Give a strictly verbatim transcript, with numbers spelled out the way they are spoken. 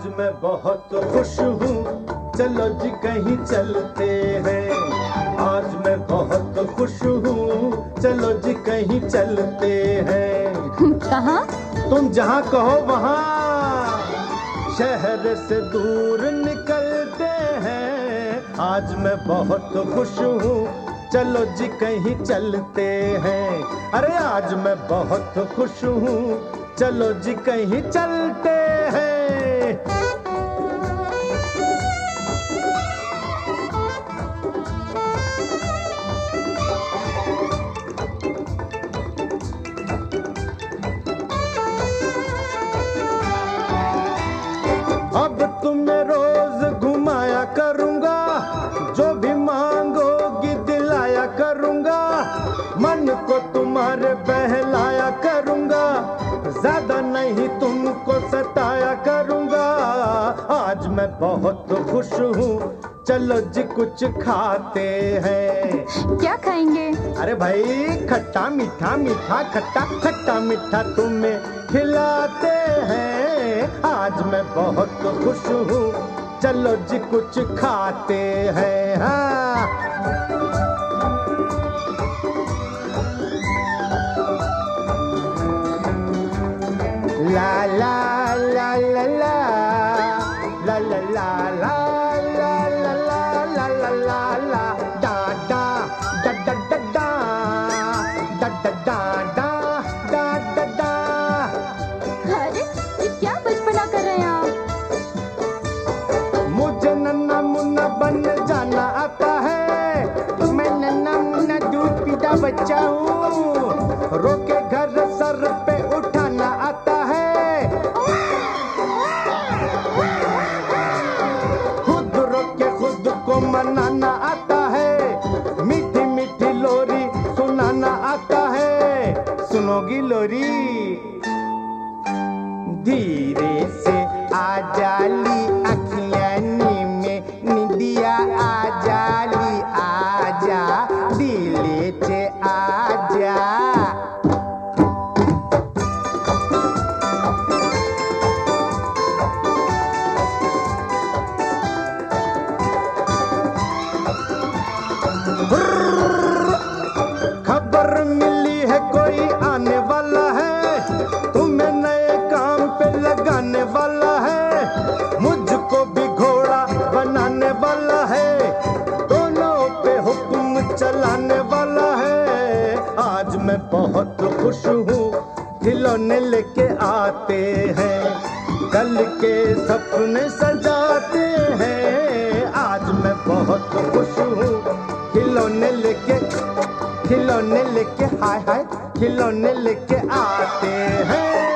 मैं बहुत खुश हूँ, चलो जी कहीं चलते हैं। आज मैं बहुत खुश हूँ, चलो जी कहीं चलते हैं। कहाँ? तुम जहाँ कहो वहाँ, शहर से दूर निकलते हैं। आज मैं बहुत खुश हूँ, चलो जी कहीं चलते हैं। अरे आज मैं बहुत खुश हूँ, चलो जी कहीं चलते हैं। अब तुम्हें रोज घुमाया करूंगा, जो भी मांगोगी दिलाया करूंगा। मन को तुम्हारे बहलाया करूंगा, ज्यादा नहीं तुमको सताया करूंगा। आज मैं बहुत खुश हूँ, चलो जी कुछ खाते हैं। क्या खाएंगे? अरे भाई खट्टा मीठा मीठा खट्टा खट्टा मीठा तुम्हें खिलाते हैं। आज मैं बहुत खुश हूँ, चलो जी कुछ खाते हैं। हाँ ला ला ला ला ला ला ला ला ला ला ला ला ला ला ला डा डा डा डा डा डा डा डा डा डा डा डा। अरे ये क्या बचपना कर रहे हैं आप? मुझे नन्ना मुन्ना बन जाना आता है। मैं नन्ना मुन्ना दूध पीता बच्चा हूँ, रोके घर सर पे उठाना आता है। खुद रोके खुद को मनाना आता है। मीठी मीठी लोरी सुनाना आता है। सुनोगी लोरी? धीरे से आ जाली अखियाँ में निदिया आ जाली, आजा दिले से आजा। खबर मिली है कोई आने वाला है, तुम्हें नए काम पे लगाने वाला है। मुझको भी घोड़ा बनाने वाला है, दोनों पे हुक्म चलाने वाला है। आज मैं बहुत खुश हूँ, खिलौने लेके आते हैं, कल के सपने सजाते हैं। आज मैं बहुत खुश हूँ, खिलौने लेके खिलौने लेके हाय हाय खिलौने लेके आते हैं।